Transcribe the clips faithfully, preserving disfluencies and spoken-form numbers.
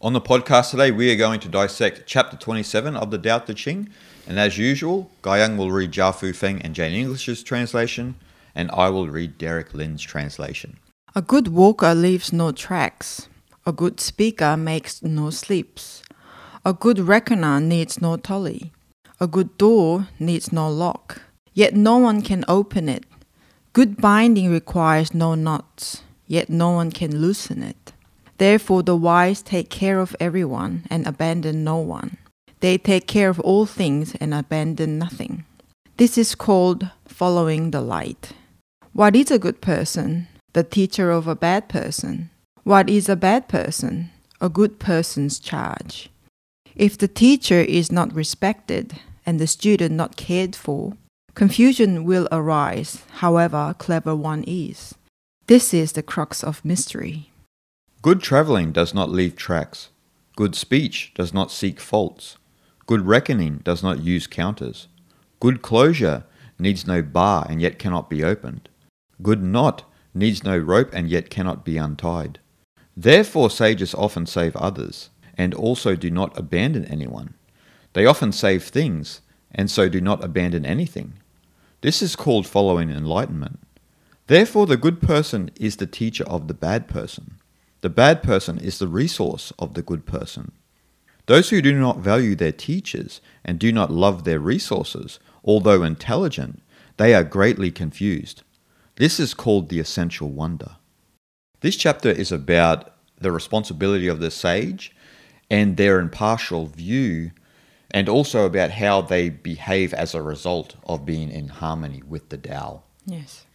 On the podcast today, we are going to dissect chapter twenty-seven of the Tao Te Ching. And as usual, Guiyang will read Jia Fu Feng and Jane English's translation, and I will read Derek Lin's translation. A good walker leaves no tracks. A good speaker makes no slips. A good reckoner needs no tolly. A good door needs no lock. Yet no one can open it. Good binding requires no knots. Yet no one can loosen it. Therefore the wise take care of everyone and abandon no one. They take care of all things and abandon nothing. This is called following the light. What is a good person? The teacher of a bad person. What is a bad person? A good person's charge. If the teacher is not respected and the student not cared for, confusion will arise, however clever one is. This is the crux of mystery. Good travelling does not leave tracks. Good speech does not seek faults. Good reckoning does not use counters. Good closure needs no bar and yet cannot be opened. Good knot needs no rope and yet cannot be untied. Therefore sages often save others, and also do not abandon anyone. They often save things, and so do not abandon anything. This is called following enlightenment. Therefore the good person is the teacher of the bad person. The bad person is the resource of the good person. Those who do not value their teachers and do not love their resources, although intelligent, they are greatly confused. This is called the essential wonder. This chapter is about the responsibility of the sage and their impartial view, and also about how they behave as a result of being in harmony with the Tao. Yes.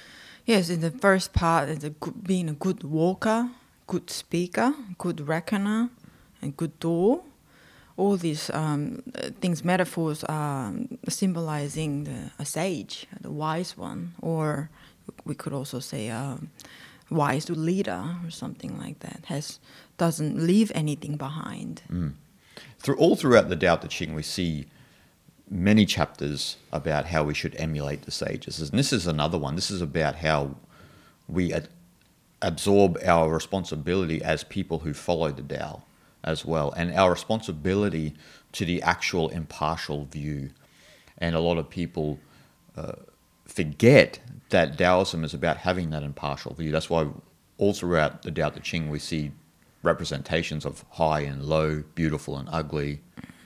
Yes, in the first part, it's a good, being a good walker, good speaker, good reckoner, and good door. All these um, things, metaphors, are symbolizing the, a sage, the wise one, or we could also say a wise leader or something like that, has doesn't leave anything behind. Mm. Through all throughout the Tao Te Ching, we see many chapters about how we should emulate the sages. And this is another one. This is about how we ad- absorb our responsibility as people who follow the Tao as well, and our responsibility to the actual impartial view. And a lot of people uh, forget that Taoism is about having that impartial view. That's why all throughout the Tao Te Ching we see representations of high and low, beautiful and ugly,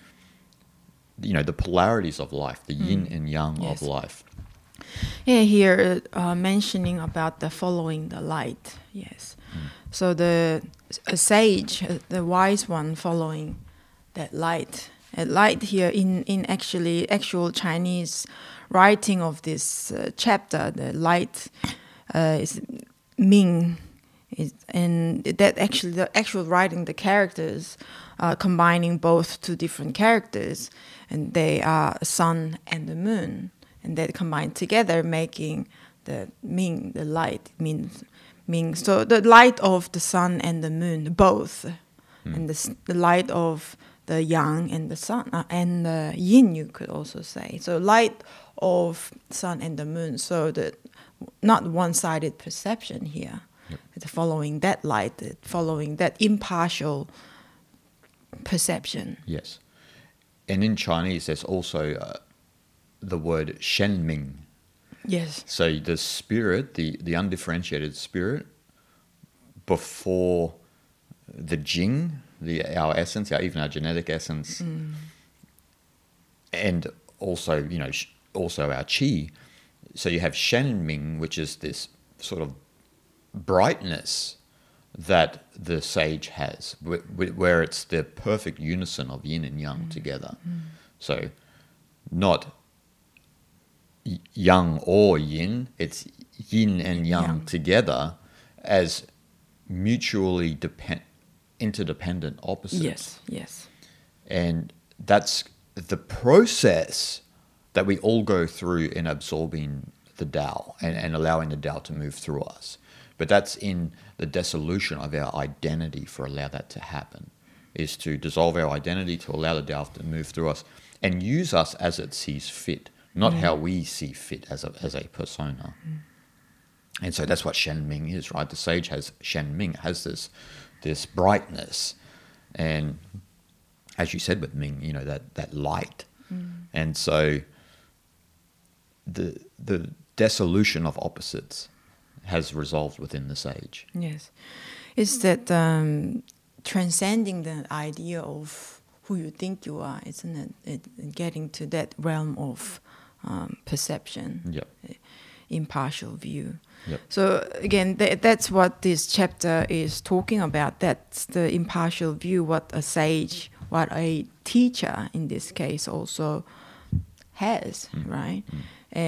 you know, the polarities of life, the yin mm. and yang yes. of life. Yeah, here uh, mentioning about the following the light. Yes. Mm. So the a sage, the wise one, following that light. A light here in, in actually actual Chinese writing of this uh, chapter, the light uh, is Ming. Is, and that actually the actual writing, the characters are combining both two different characters, and they are sun and the moon. And that combined together, making the Ming, the light, means Ming. So the light of the sun and the moon, both, mm. and the, the light of the yang and the sun, uh, and the yin, you could also say. So light of sun and the moon. So that not one-sided perception here. Yep. It's following that light, following that impartial perception. Yes, and in Chinese, there's also Uh, the word shenming. Yes. So the spirit, the, the undifferentiated spirit, before the jing, the our essence, our even our genetic essence, mm. and also, you know, sh- also our qi. So you have shenming, which is this sort of brightness that the sage has, wh- where it's the perfect unison of yin and yang mm. together. Mm. So not yang or yin, it's yin and yang, yang. together as mutually depend, interdependent opposites. Yes, yes. And that's the process that we all go through in absorbing the Tao and, and allowing the Tao to move through us. But that's in the dissolution of our identity for allow that to happen, is to dissolve our identity to allow the Tao to move through us and use us as it sees fit. Not mm. how we see fit as a as a persona. Mm. And so that's what Shenming is, right? The sage has Shenming, has this this brightness And as you said with Ming, you know, that, that light. Mm. And so the the dissolution of opposites has resolved within the sage. Yes. It's that um, transcending the idea of who you think you are, isn't it? It getting to that realm of um, perception, Yep. impartial view. Yep. So again, th- that's what this chapter is talking about. That's the impartial view, what a sage, what a teacher in this case also has, Mm. right? Mm.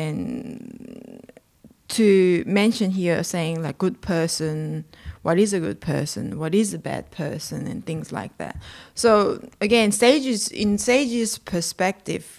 And to mention here, saying like good person, what is a good person, what is a bad person, and things like that. So again, sages in sages' perspective,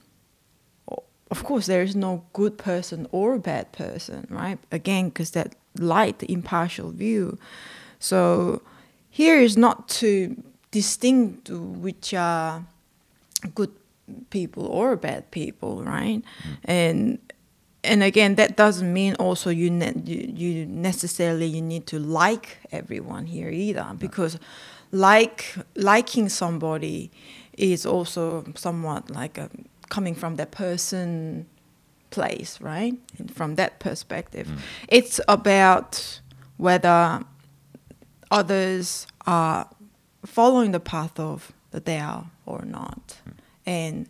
of course, there is no good person or bad person, right? Again, because that light, the impartial view. So here is not to distinct which are good people or bad people, right? Mm. And and again, that doesn't mean also you, ne- you you necessarily you need to like everyone here either, because like liking somebody is also somewhat like a coming from that person place, right? And from that perspective. Mm. It's about whether others are following the path of the Tao or not, Mm. and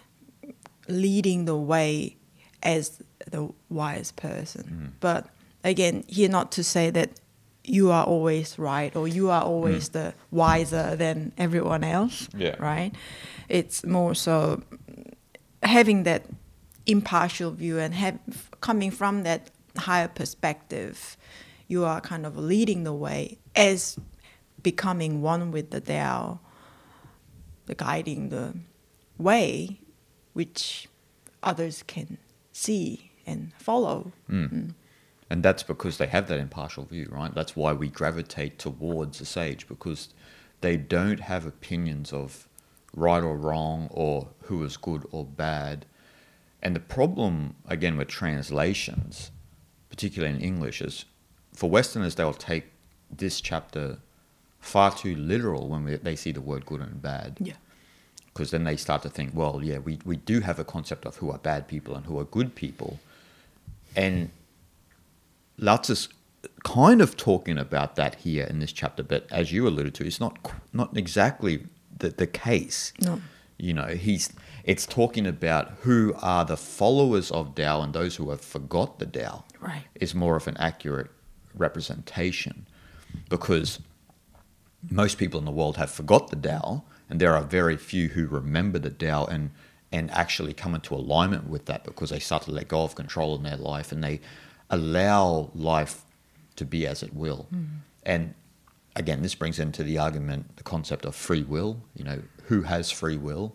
leading the way as the wise person. Mm. But again, here not to say that you are always right or you are always Mm. the wiser than everyone else, Yeah. right? It's more so having that impartial view and have, coming from that higher perspective, you are kind of leading the way as becoming one with the Tao, the guiding the way which others can see and follow. Mm. Mm. And that's because they have that impartial view, right? That's why we gravitate towards a sage, because they don't have opinions of right or wrong or who is good or bad. And the problem, again, with translations, particularly in English, is for Westerners, they'll take this chapter far too literal when we, they see the word good and bad. Yeah. Because then they start to think, well, yeah, we, we do have a concept of who are bad people and who are good people. And Lao Tzu's kind of talking about that here in this chapter, but as you alluded to, it's not not exactly the, the case. No. You know, he's it's talking about who are the followers of Tao and those who have forgot the Tao. Right. Is more of an accurate representation, because most people in the world have forgot the Tao, and there are very few who remember the Tao and and actually come into alignment with that, because they start to let go of control in their life and they allow life to be as it will. Mm. And again, this brings into the argument the concept of free will. You know, who has free will?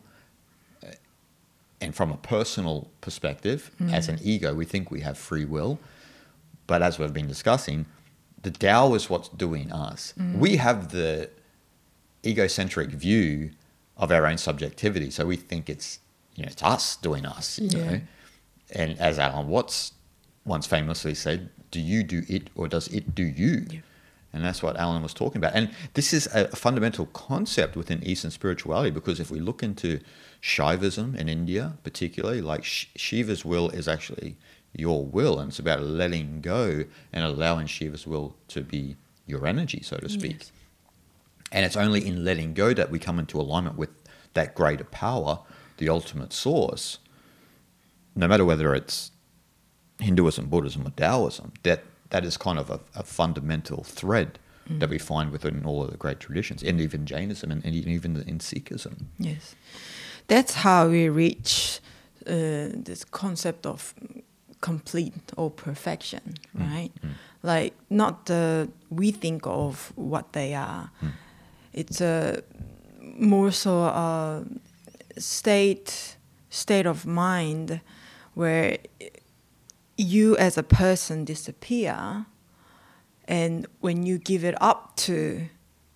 And from a personal perspective, Mm. as an ego, we think we have free will. But as we've been discussing, the Tao is what's doing us. Mm. We have the egocentric view of our own subjectivity. So we think it's, you know, it's us doing us, you Yeah. know. And as Alan Watts once famously said, do you do it or does it do you? Yeah. And that's what Alan was talking about. And this is a fundamental concept within Eastern spirituality, because if we look into Shaivism in India particularly, like Shiva's will is actually your will, and it's about letting go and allowing Shiva's will to be your energy, so to speak. Yes. And it's only in letting go that we come into alignment with that greater power, the ultimate source. No matter whether it's Hinduism, Buddhism, or Taoism, that that is kind of a, a fundamental thread mm. that we find within all of the great traditions, and even Jainism and, and even in Sikhism. Yes. That's how we reach uh, this concept of complete or perfection, Mm. right? Mm. Like, not the, we think of what they are. Mm. It's a more so a state state of mind where you as a person disappear, and when you give it up to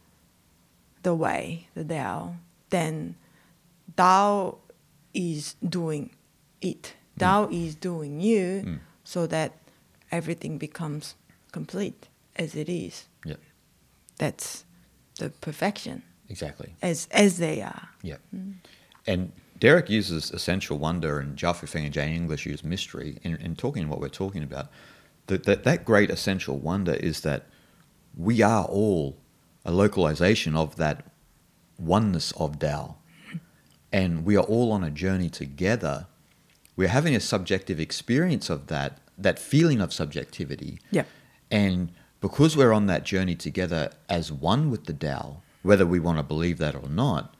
the way, the Tao, then Tao is doing it. Tao mm. is doing you, mm. so that everything becomes complete as it is. Yeah. That's the perfection. Exactly. as as they are. Yeah. And Derek uses essential wonder and Zhao Feng and Jane English use mystery in, in talking what we're talking about. That, that that great essential wonder is that we are all a localization of that oneness of Tao. And we are all on a journey together. We're having a subjective experience of that, that feeling of subjectivity. Yeah. And because we're on that journey together as one with the Tao, whether we want to believe that or not,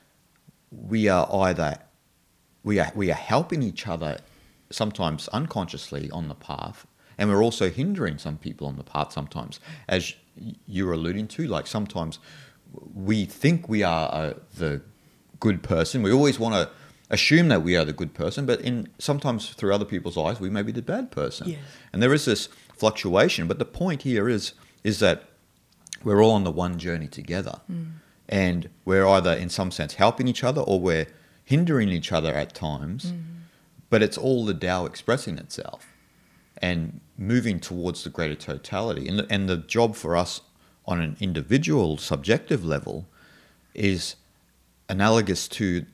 we are either we are we are helping each other sometimes unconsciously on the path, and we're also hindering some people on the path sometimes, as you're alluding to. Like sometimes we think we are uh, the good person. We always want to assume that we are the good person, but in sometimes through other people's eyes, we may be the bad person. Yes. And there is this fluctuation. But the point here is is that we're all on the one journey together. Mm. And we're either in some sense helping each other or we're hindering each other at times. Mm. But it's all the Tao expressing itself and moving towards the greater totality. And the, and the job for us on an individual subjective level is analogous to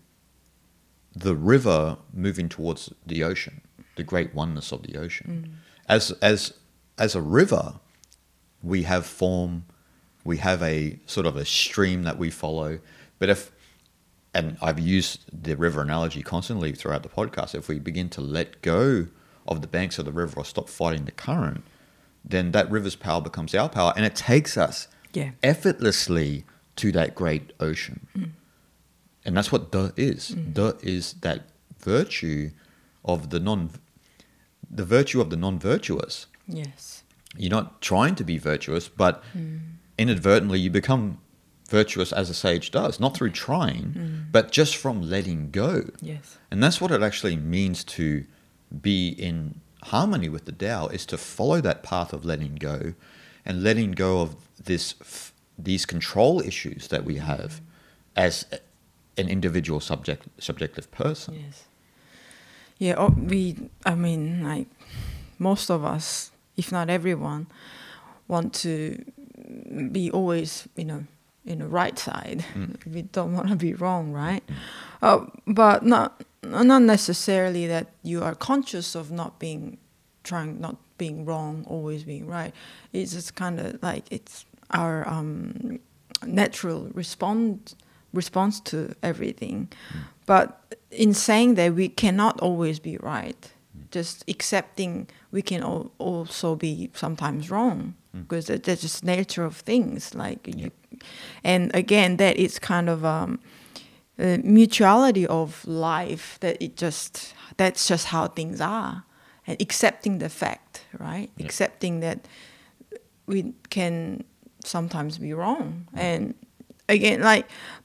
the river moving towards the ocean, the great oneness of the ocean. Mm. As as as a river, we have form, we have a sort of a stream that we follow. But if, and I've used the river analogy constantly throughout the podcast, if we begin to let go of the banks of the river or stop fighting the current, then that river's power becomes our power, and it takes us yeah. effortlessly to that great ocean. Mm. And that's what De is. Mm. De is that virtue of the non, the virtue of the non-virtuous. Yes. You're not trying to be virtuous, but mm. inadvertently you become virtuous as a sage does, not through trying, mm. but just from letting go. Yes. And that's what it actually means to be in harmony with the Tao, is to follow that path of letting go and letting go of this these control issues that we have mm. as an individual subject subjective person. Yes. Yeah, oh, we, I mean, like most of us, if not everyone, want to be always, you know, in the right side. Mm. We don't want to be wrong, right? Mm. Uh, but not not necessarily that you are conscious of not being, trying not being wrong, always being right. It's just kind of like it's our um, natural response response to everything. Mm. But in saying that, we cannot always be right. Just accepting we can al- also be sometimes wrong, mm. because that's just nature of things. Like, yep. you, and again, that is kind of um, a mutuality of life. That it just that's just how things are, and accepting the fact, right? Yep. Accepting that we can sometimes be wrong, mm. and again, like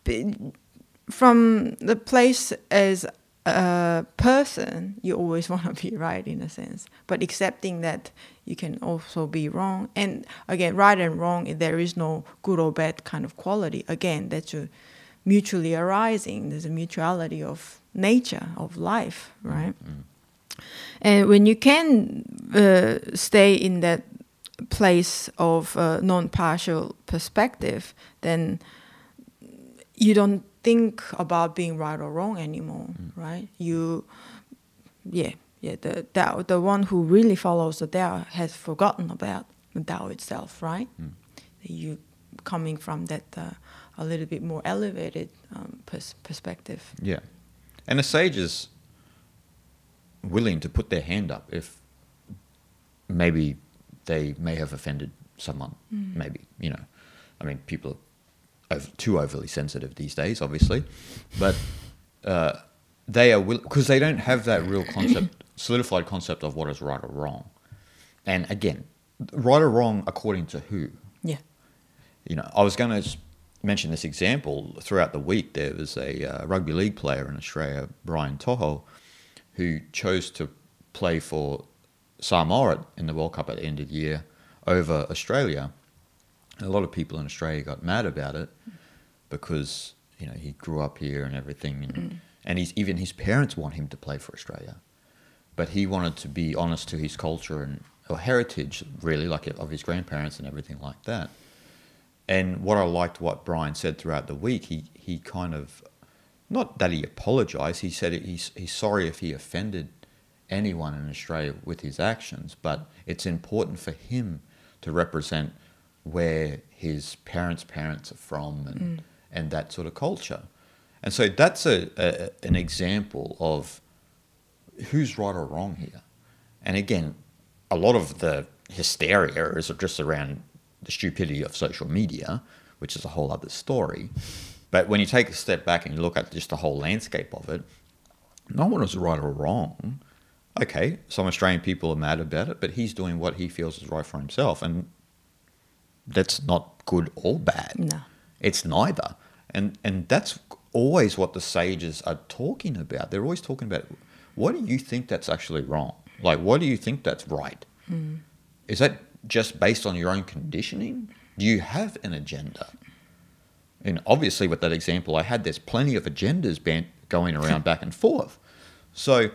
from the place as a person, you always want to be right in a sense, but accepting that you can also be wrong. And again, right and wrong, there is no good or bad kind of quality. Again, that's a mutually arising. There's a mutuality of nature, of life, right? Mm-hmm. And when you can uh, stay in that place of uh, non-partial perspective, then you don't think about being right or wrong anymore, mm. right? You, yeah, yeah. The Tao, the one who really follows the Tao has forgotten about the Tao itself, right? Mm. You coming from that uh, a little bit more elevated um, pers- perspective. Yeah, and a sage is willing to put their hand up if maybe they may have offended someone. Mm. Maybe, you know, I mean, people are too overly sensitive these days, obviously, but uh, they are will because they don't have that real concept, solidified concept of what is right or wrong. And again, right or wrong according to who? Yeah. You know, I was going to mention this example throughout the week. There was a uh, rugby league player in Australia, Brian Toho, who chose to play for Samoa in the World Cup at the end of the year over Australia. A lot of people in Australia got mad about it because, you know, he grew up here and everything, and, mm. and he's, even his parents want him to play for Australia, but he wanted to be honest to his culture and or heritage, really, like of his grandparents and everything like that. And what I liked what Brian said throughout the week, he, he kind of, not that he apologized, he said he's, he's sorry if he offended anyone in Australia with his actions, but it's important for him to represent where his parents' parents are from and, mm. and that sort of culture. And so that's a, a an example of who's right or wrong here. And again, a lot of the hysteria is just around the stupidity of social media, which is a whole other story. But when you take a step back and you look at just the whole landscape of it, no one is right or wrong. Okay, some Australian people are mad about it, but he's doing what he feels is right for himself. And that's not good or bad. No. It's neither. And and that's always what the sages are talking about. They're always talking about, what do you think that's actually wrong? Like, what do you think that's right? Mm. Is that just based on your own conditioning? Do you have an agenda? And obviously with that example I had, there's plenty of agendas been going around back and forth. So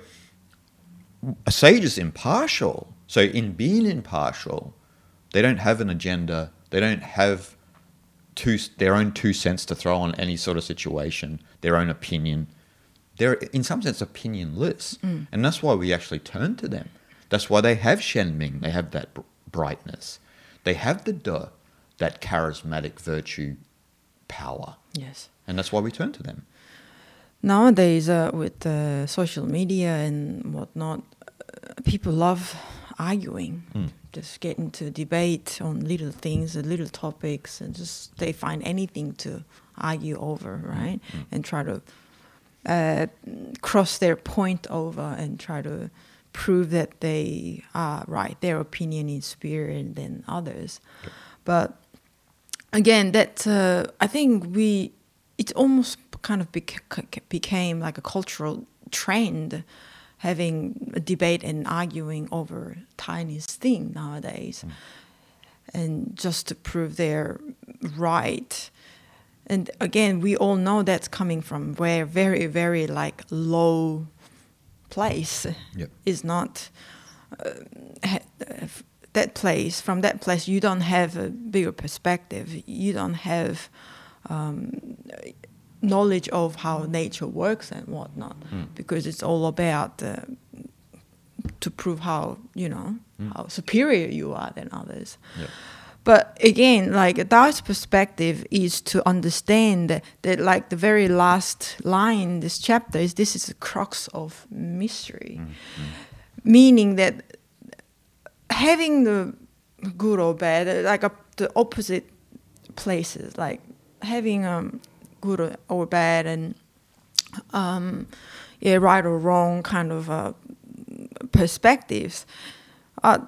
a sage is impartial. So in being impartial, they don't have an agenda. They don't have two, their own two cents to throw on any sort of situation, their own opinion. They're, in some sense, opinionless. Mm. And that's why we actually turn to them. That's why they have Shenming. They have that brightness. They have the De, that charismatic virtue power. Yes. And that's why we turn to them. Nowadays, uh, with uh, social media and whatnot, uh, people love arguing, mm. just get into debate on little things, uh, little topics, and just they find anything to argue over, right? Mm. And try to uh, cross their point over and try to prove that they are right, their opinion is superior than others. Okay. But again, that uh, I think we, it almost kind of bec- became like a cultural trend, having a debate and arguing over tiniest thing nowadays, mm. and just to prove they're right. And again, we all know that's coming from where very, very like low place. Yep. Is not uh, ha- that place. From that place, you don't have a bigger perspective. You don't have um, knowledge of how nature works and whatnot, mm. because it's all about uh, to prove how, you know, mm. how superior you are than others. Yep. But again, like a Taoist perspective is to understand that, that like the very last line in this chapter is this is the crux of mystery, mm. meaning that having the good or bad, like a, the opposite places, like having um. good or bad and um, yeah, right or wrong kind of uh, perspectives uh,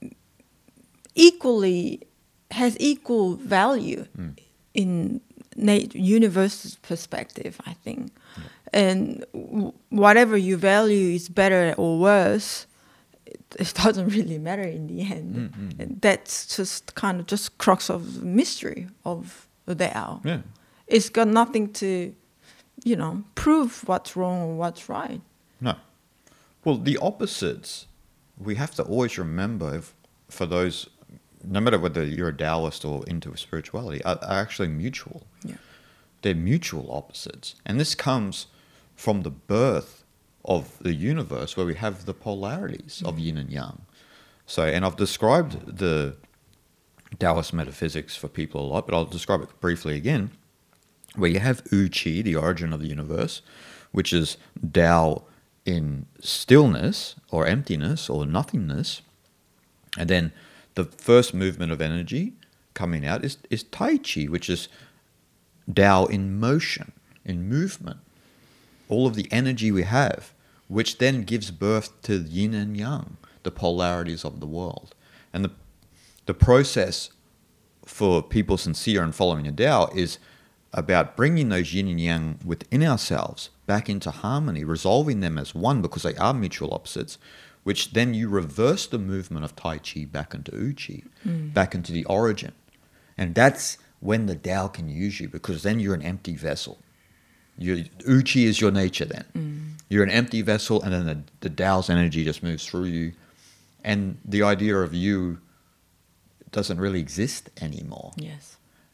equally has equal value mm. in nat- universe's perspective, I think. Yeah. And w- whatever you value is better or worse, it, it doesn't really matter in the end. Mm-hmm. And that's just kind of just crux of the mystery of the Tao. Yeah. It's got nothing to, you know, prove what's wrong or what's right. No. Well, the opposites, we have to always remember, if, for those, no matter whether you're a Taoist or into spirituality, are, are actually mutual. Yeah. They're mutual opposites. And this comes from the birth of the universe where we have the polarities mm-hmm. of yin and yang. So, and I've described the Taoist metaphysics for people a lot, but I'll describe it briefly again. Where you have Wu Qi, the origin of the universe, which is Tao in stillness or emptiness or nothingness. And then the first movement of energy coming out is, is Tai Chi, which is Tao in motion, in movement. All of the energy we have, which then gives birth to yin and yang, the polarities of the world. And the, the process for people sincere and following a Tao is about bringing those yin and yang within ourselves back into harmony, resolving them as one because they are mutual opposites, which then you reverse the movement of Tai Chi back into Wu Qi, mm. back into the origin. And that's when the Tao can use you, because then you're an empty vessel. You, Wu Qi is your nature then. Mm. You're an empty vessel, and then the, the Tao's energy just moves through you. And the idea of you doesn't really exist anymore. Yes.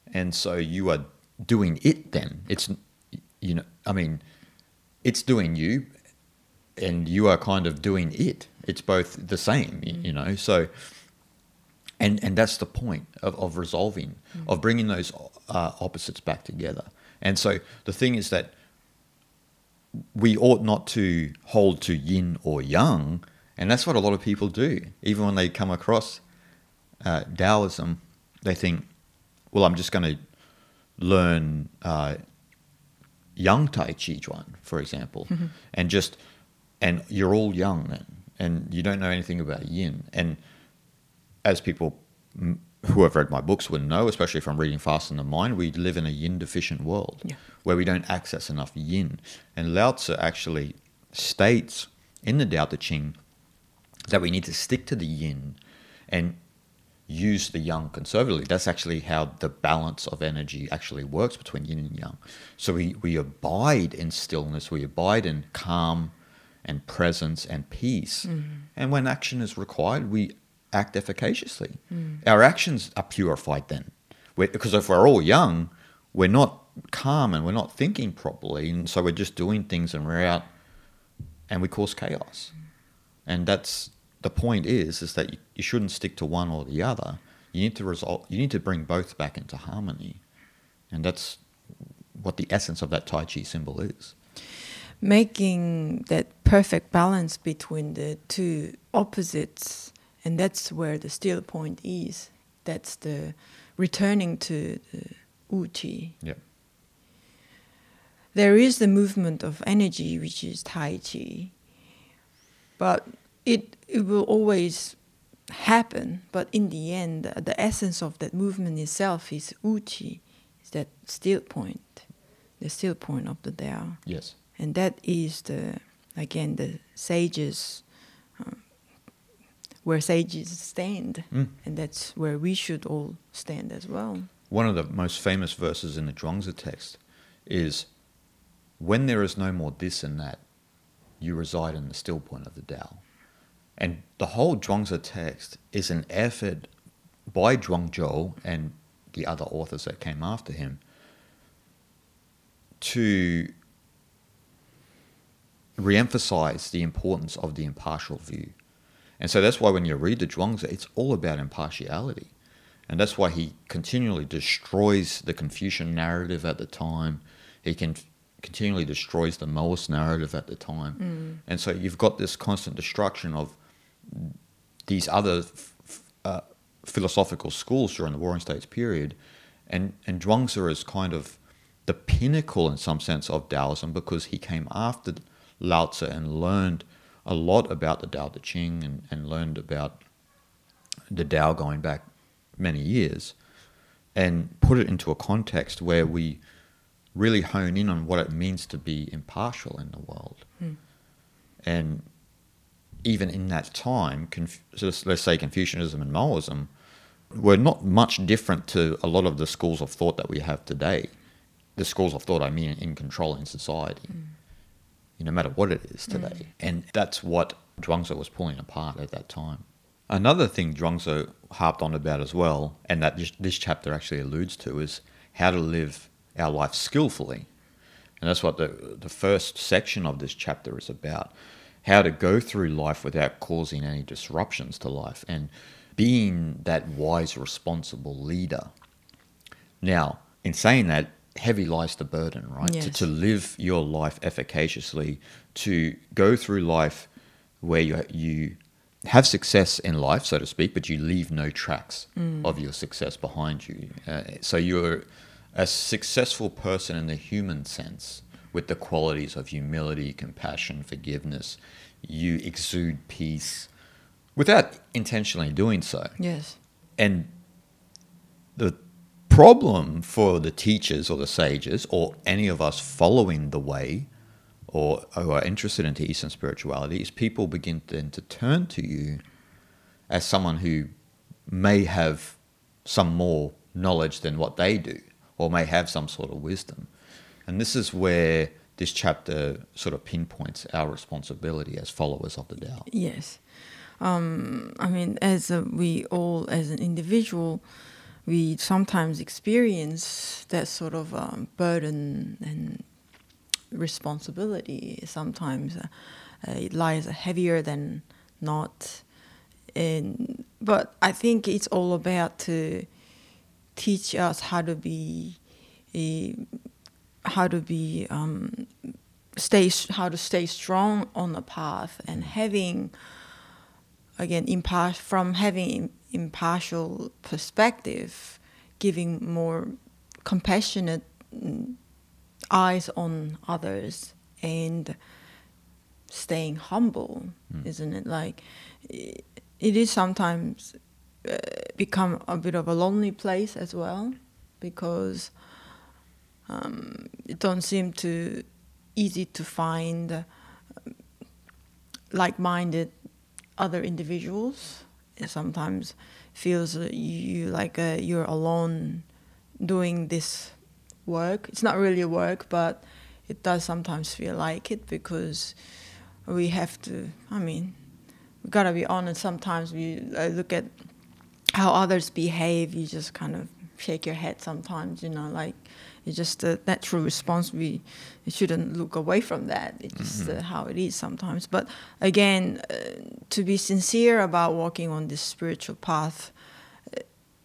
And so you are doing it then. It's, you know, I mean, it's doing you and you are kind of doing it. It's both the same, mm. you know. So, and and that's the point of, of resolving, mm. of bringing those uh, opposites back together. And so the thing is that we ought not to hold to yin or yang, and that's what a lot of people do. Even when they come across uh, Taoism, they think, well, I'm just going to learn uh, Yang Tai Chi Chuan, for example, mm-hmm. and just, and you're all yang then, and you don't know anything about yin. And as people who have read my books would know, especially from reading Fast in the Mind, we live in a yin-deficient world yeah. where we don't access enough yin. And Lao Tzu actually states in the Tao Te Ching that we need to stick to the yin and use the yang conservatively. That's actually how the balance of energy actually works between yin and yang. So we, we abide in stillness, we abide in calm and presence and peace. Mm-hmm. And when action is required, we act efficaciously. Mm. Our actions are purified then. We're, because if we're all young, we're not calm and we're not thinking properly, and so we're just doing things and we're out and we cause chaos. Mm. And that's the point is is that you, you shouldn't stick to one or the other. You need to resolve, you need to bring both back into harmony. And that's what the essence of that Tai Chi symbol is. Making that perfect balance between the two opposites. And that's where the still point is. That's the returning to the Wuqi. Yeah. There is the movement of energy, which is Tai Chi. But it it will always happen. But in the end, the, the essence of that movement itself is Wuqi. Is that still point. The still point of the Tao. Yes. And that is the, again, the sages... Um, where sages stand, mm. and that's where we should all stand as well. One of the most famous verses in the Zhuangzi text is, when there is no more this and that, you reside in the still point of the Tao. And the whole Zhuangzi text is an effort by Zhuangzhou and the other authors that came after him to re-emphasize the importance of the impartial view. And so that's why when you read the Zhuangzi, it's all about impartiality. And that's why he continually destroys the Confucian narrative at the time. He can continually destroys the Maoist narrative at the time. Mm. And so you've got this constant destruction of these other f- uh, philosophical schools during the Warring States period. And, and Zhuangzi is kind of the pinnacle in some sense of Taoism, because he came after Lao Tzu and learned a lot about the Tao Te Ching and, and learned about the Tao going back many years, and put it into a context where we really hone in on what it means to be impartial in the world. Mm. And even in that time, Conf- let's say Confucianism and Maoism were not much different to a lot of the schools of thought that we have today. The schools of thought, I mean, in controlling society. Mm. No matter what it is today. Mm. And that's what Zhuangzi was pulling apart at that time. Another thing Zhuangzi harped on about as well, and that this, this chapter actually alludes to, is how to live our life skillfully. And that's what the, the first section of this chapter is about. How to go through life without causing any disruptions to life and being that wise, responsible leader. Now, in saying that, heavy lies the burden, right? Yes. To, to live your life efficaciously, to go through life where you you have success in life, so to speak, but you leave no tracks mm. of your success behind you. Uh, so you're a successful person in the human sense, with the qualities of humility, compassion, forgiveness. You exude peace without intentionally doing so. Yes. And the problem for the teachers or the sages or any of us following the way or who are interested into Eastern spirituality is people begin then to turn to you as someone who may have some more knowledge than what they do or may have some sort of wisdom. And this is where this chapter sort of pinpoints our responsibility as followers of the Tao. Yes. Um, I mean, as a, we all, as an individual, we sometimes experience that sort of um, burden and responsibility. Sometimes uh, uh, it lies heavier than not. And but I think it's all about to teach us how to be, uh, how to be, um, stay, how to stay strong on the path, and having, again, impar- from having impartial perspective, giving more compassionate eyes on others, and staying humble, mm. isn't it? Like, it, it is sometimes uh, become a bit of a lonely place as well, because um, it don't seem to easy to find uh, like-minded other individuals. It sometimes feels uh, you like uh, you're alone doing this work. It's not really work, but it does sometimes feel like it, because we have to, I mean, we gotta be honest, sometimes we uh, look at how others behave, you just kind of shake your head sometimes, you know, like it's just a natural response. We shouldn't look away from that. It's just mm-hmm. uh, how it is sometimes. But again, uh, to be sincere about walking on this spiritual path, uh,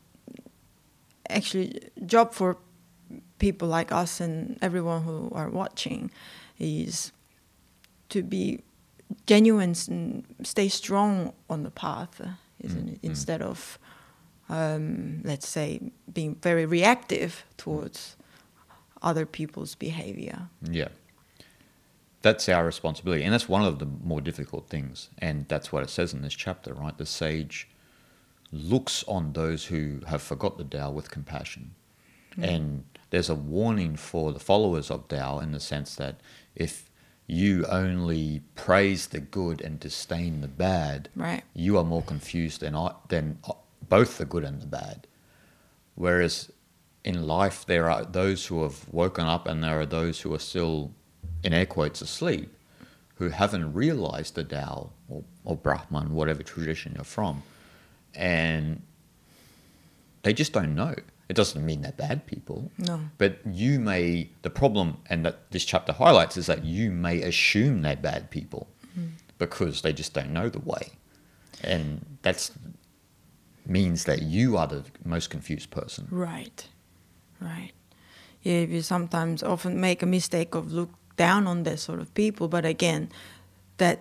actually, job for people like us and everyone who are watching is to be genuine and stay strong on the path, isn't mm-hmm. it? Instead of, um, let's say, being very reactive towards other people's behavior. Yeah. That's our responsibility. And that's one of the more difficult things. And that's what it says in this chapter, right? The sage looks on those who have forgot the Tao with compassion. Mm. And there's a warning for the followers of Tao in the sense that if you only praise the good and disdain the bad, right. you are more confused than, than both the good and the bad. Whereas in life, there are those who have woken up and there are those who are still, in air quotes, asleep, who haven't realized the Tao or, or Brahman, whatever tradition you're from, and they just don't know. It doesn't mean they're bad people. No. But you may, the problem, and that this chapter highlights, is that you may assume they're bad people mm. because they just don't know the way. And that's means that you are the most confused person. Right. Right. Yeah, we sometimes often make a mistake of look down on that sort of people, but again, that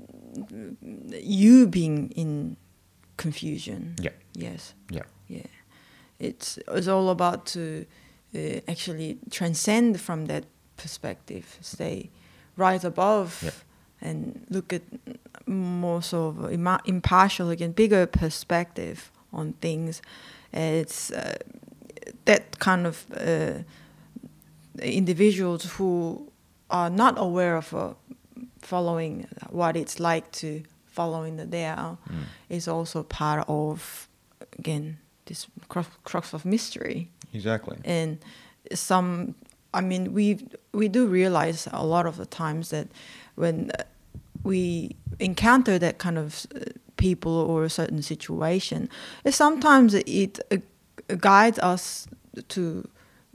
you being in confusion. Yeah. Yes. Yeah. Yeah. It's it's all about to uh, actually transcend from that perspective, stay right above, yeah. and look at more sort of ima- impartial, again, bigger perspective on things. It's uh, that kind of uh, individuals who are not aware of uh, following what it's like to following the Tao mm. is also part of, again, this crux, crux of mystery. Exactly. And some, I mean, we we do realize a lot of the times that when we encounter that kind of people or a certain situation, sometimes it uh, guides us to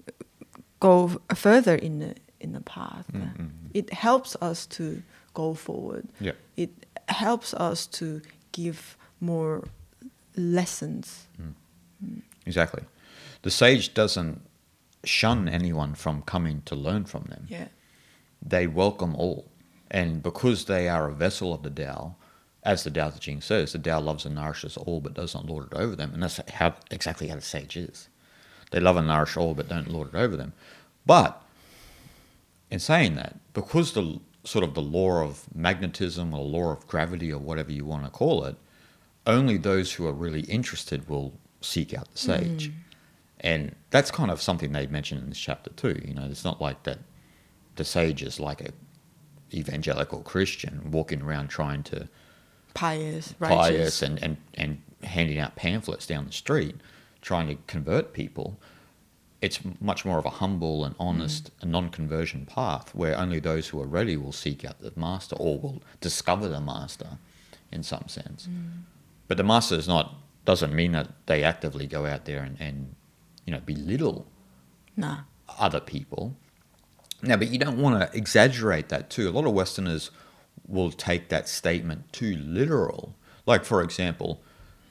go further in the in the path. Mm-hmm. It helps us to go forward. Yeah. It helps us to give more lessons. Mm. Mm. Exactly. The sage doesn't shun anyone from coming to learn from them. Yeah. They welcome all. And because they are a vessel of the Tao, as the Tao Te Ching says, the Tao loves and nourishes all but does not lord it over them. And that's how exactly how the sage is. They love and nourish all but don't lord it over them. But in saying that, because the sort of the law of magnetism or law of gravity or whatever you want to call it, only those who are really interested will seek out the sage. Mm. And that's kind of something they mention in this chapter too. You know, it's not like that the sage is like a evangelical Christian walking around trying to pious, pious righteous. and, and, and handing out pamphlets down the street, trying to convert people. It's much more of a humble and honest mm. and non-conversion path where only those who are ready will seek out the master or will discover the master in some sense. Mm. But the master is not, doesn't mean that they actively go out there and, and you know, belittle Nah. other people. Now, but you don't want to exaggerate that too. A lot of Westerners will take that statement too literal. Like, for example,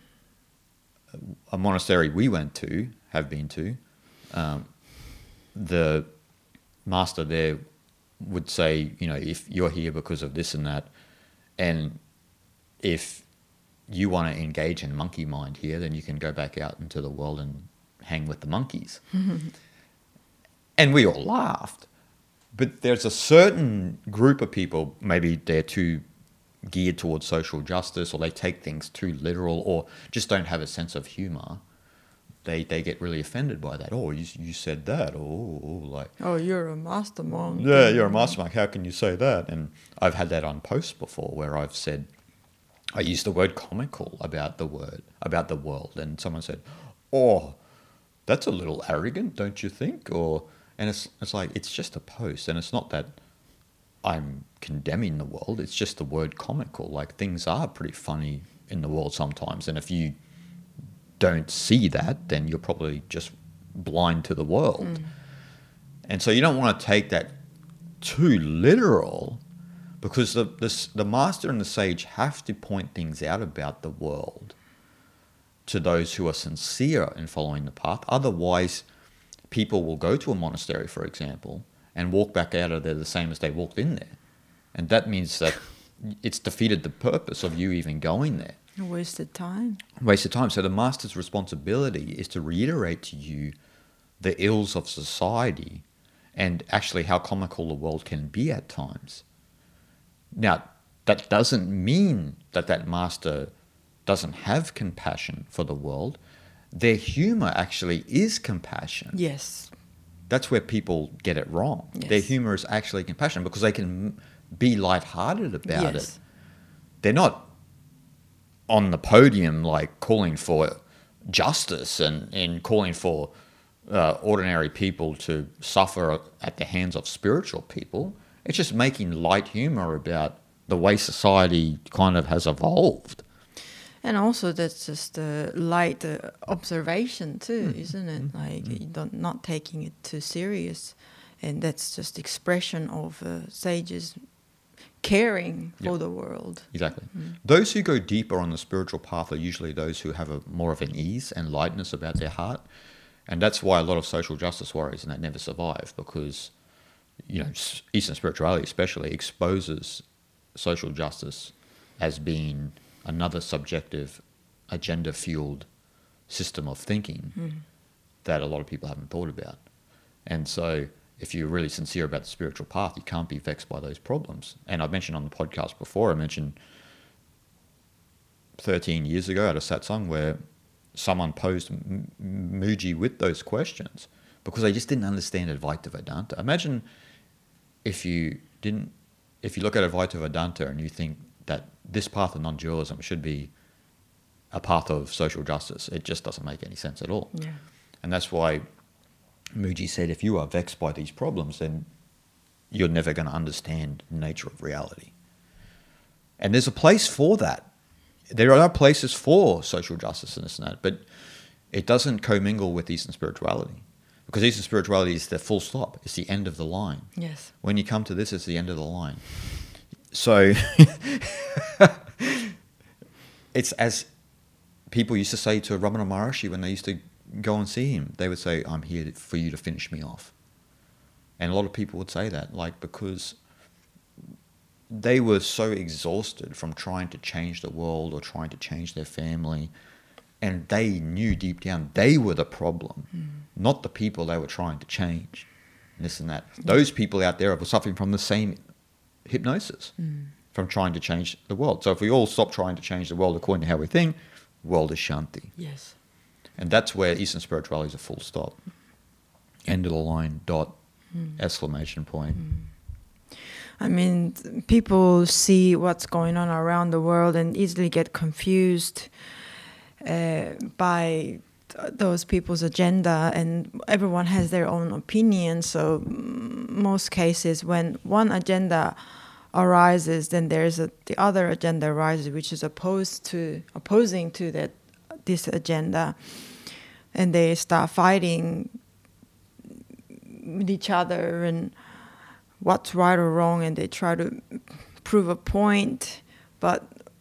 a monastery we went to, have been to, um, the master there would say, you know, if you're here because of this and that, and if you want to engage in monkey mind here, then you can go back out into the world and hang with the monkeys. And we all laughed. But there's a certain group of people, maybe they're too geared towards social justice, or they take things too literal, or just don't have a sense of humor. They they get really offended by that. Oh, you you said that. Oh, oh, like, Oh, you're a master monk. yeah, you're a master monk. How can you say that? And I've had that on posts before where I've said, I used the word comical about the word, about the world. And someone said, oh, that's a little arrogant, don't you think? Or, and it's it's like, it's just a post. And it's not that I'm condemning the world. It's just the word comical. Like, things are pretty funny in the world sometimes. And if you don't see that, then you're probably just blind to the world. Mm. And so you don't want to take that too literal, because the, the the master and the sage have to point things out about the world to those who are sincere in following the path. Otherwise, people will go to a monastery, for example, and walk back out of there the same as they walked in there. And that means that it's defeated the purpose of you even going there. Wasted time. Wasted time. So the master's responsibility is to reiterate to you the ills of society and actually how comical the world can be at times. Now, that doesn't mean that that master doesn't have compassion for the world. Their humor actually is compassion. Yes. That's where people get it wrong. Yes. Their humor is actually compassion because they can be lighthearted about yes. it. They're not on the podium like calling for justice and, and calling for uh, ordinary people to suffer at the hands of spiritual people. It's just making light humor about the way society kind of has evolved. And also that's just a light uh, observation too, mm. isn't it? Mm. Like mm. you don't, not taking it too serious. And that's just expression of uh, sages caring for yep. the world. Exactly. Mm. Those who go deeper on the spiritual path are usually those who have a more of an ease and lightness about their heart. And that's why a lot of social justice warriors and that never survive, because, you know, Eastern spirituality especially exposes social justice as being another subjective, agenda-fueled system of thinking mm. that a lot of people haven't thought about. And so if you're really sincere about the spiritual path, you can't be vexed by those problems. And I've mentioned on the podcast before, I mentioned thirteen years ago at a satsang where someone posed M- Mooji with those questions because they just didn't understand Advaita Vedanta. Imagine if you didn't, if you look at Advaita Vedanta and you think that this path of non-dualism should be a path of social justice, it just doesn't make any sense at all. Yeah. And that's why Mooji said, if you are vexed by these problems, then you're never going to understand the nature of reality. And there's a place for that. There are places for social justice and this and that, but it doesn't commingle with Eastern spirituality. Because Eastern spirituality is the full stop. It's the end of the line. Yes. When you come to this, it's the end of the line. So it's as people used to say to Ramana Maharshi when they used to go and see him. They would say, I'm here for you to finish me off. And a lot of people would say that, like, because they were so exhausted from trying to change the world or trying to change their family. And they knew deep down they were the problem, mm. not the people they were trying to change. And this and that. Those people out there are suffering from the same hypnosis, mm. from trying to change the world. So if we all stop trying to change the world according to how we think, world is shanti. Yes. And that's where Eastern spirituality is a full stop. End of the line, dot, mm. exclamation point. Mm. I mean, people see what's going on around the world and easily get confused uh, by th- those people's agenda, and everyone has their own opinion. So mm, most cases, when one agenda arises, then there's a, the other agenda arises, which is opposed to opposing to that this agenda. and they start fighting with each other and what's right or wrong, and they try to prove a point. But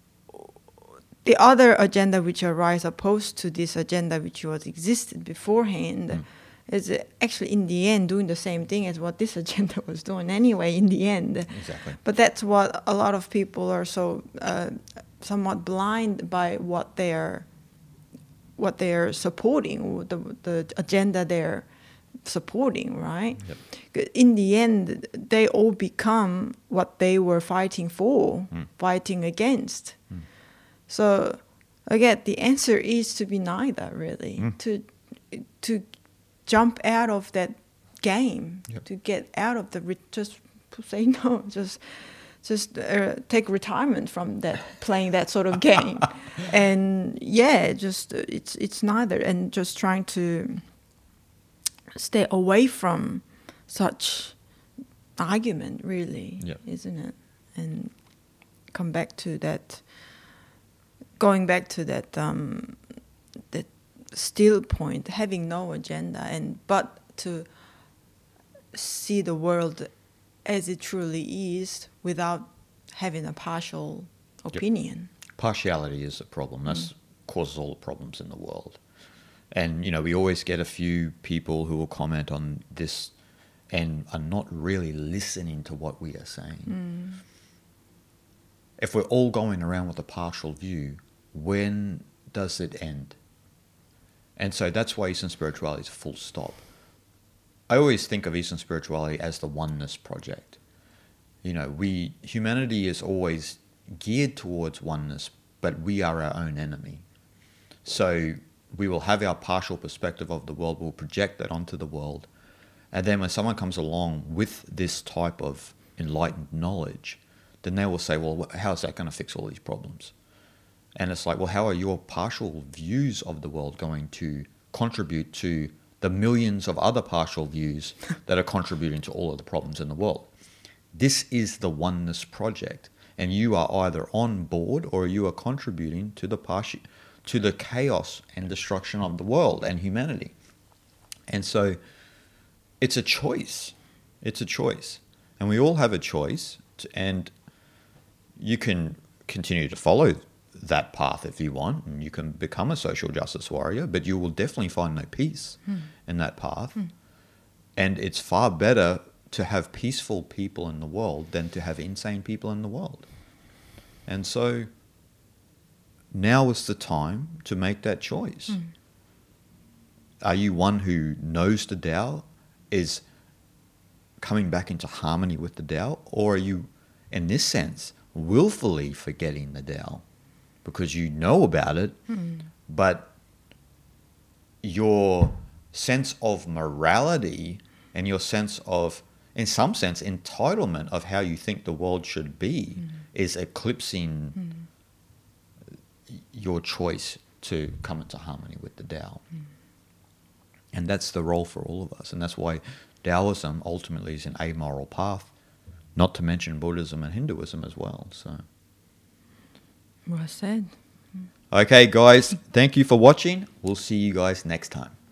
the other agenda which arise opposed to this agenda which was existed beforehand mm. is actually in the end doing the same thing as what this agenda was doing anyway in the end. Exactly. But that's what a lot of people are so uh, somewhat blind by what they're what they're supporting, the the agenda they're supporting, right? Yep. In the end, they all become what they were fighting for, mm. fighting against. Mm. So again, the answer is to be neither, really. Mm. To to jump out of that game, yep. to get out of the re- just say no, just just uh, take retirement from that playing that sort of game, and yeah, just uh, it's it's neither, and just trying to stay away from such argument, really, yep. isn't it? And come back to that. Going back to that um, that still point, having no agenda, and but to see the world as it truly is without having a partial opinion. Yep. Partiality is a problem. That mm. causes all the problems in the world. And, you know, we always get a few people who will comment on this and are not really listening to what we are saying. Mm. If we're all going around with a partial view, when does it end? And so that's why Eastern Spirituality is a full stop. I always think of Eastern Spirituality as the oneness project. You know, we humanity is always geared towards oneness, but we are our own enemy. So we will have our partial perspective of the world, we'll project that onto the world. And then when someone comes along with this type of enlightened knowledge, then they will say, well, how is that going to fix all these problems? And it's like, well, how are your partial views of the world going to contribute to the millions of other partial views that are contributing to all of the problems in the world? This is the oneness project. And you are either on board or you are contributing to the partial, to the chaos and destruction of the world and humanity. And so it's a choice. It's a choice. And we all have a choice. To, and you can continue to follow that path if you want, and you can become a social justice warrior, but you will definitely find no peace mm. in that path. Mm. And it's far better to have peaceful people in the world than to have insane people in the world. And so now is the time to make that choice. Mm. Are you one who knows the Tao, is coming back into harmony with the Tao, or are you, in this sense, willfully forgetting the Tao because you know about it, mm. but your sense of morality and your sense of, in some sense, entitlement of how you think the world should be mm. is eclipsing mm. your choice to come into harmony with the Tao. Mm. And that's the role for all of us. And that's why Taoism ultimately is an amoral path, not to mention Buddhism and Hinduism as well. So, well said. Okay, guys, thank you for watching. We'll see you guys next time.